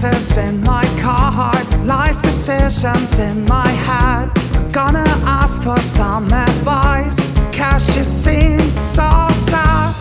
answers in my card, life decisions in my head. I'm gonna ask for some advice. Cash just seems so sad.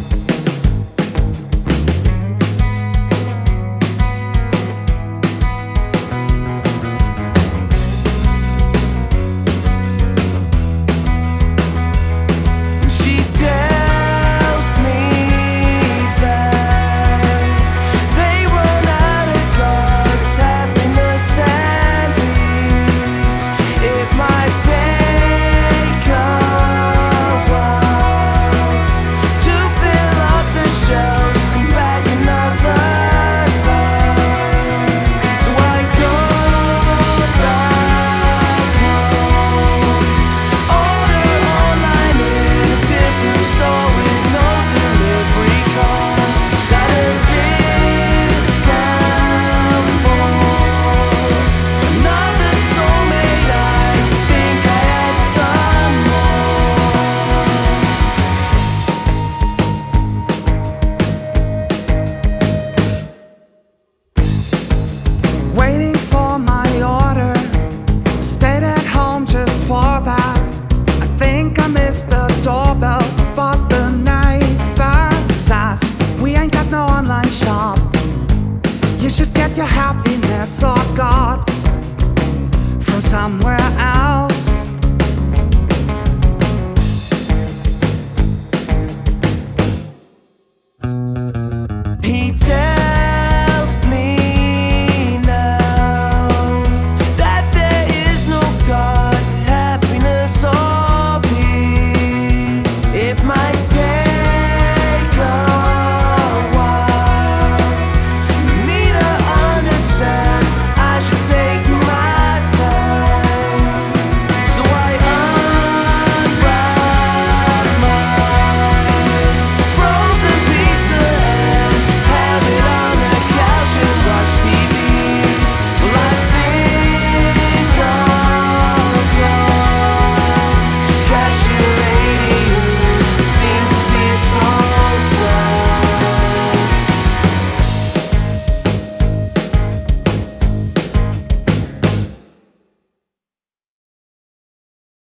Waiting for my order, stayed at home just for that. I think I missed the doorbell, but the neighbor says we ain't got no online shop. You should get your happiness or gods from somewhere else.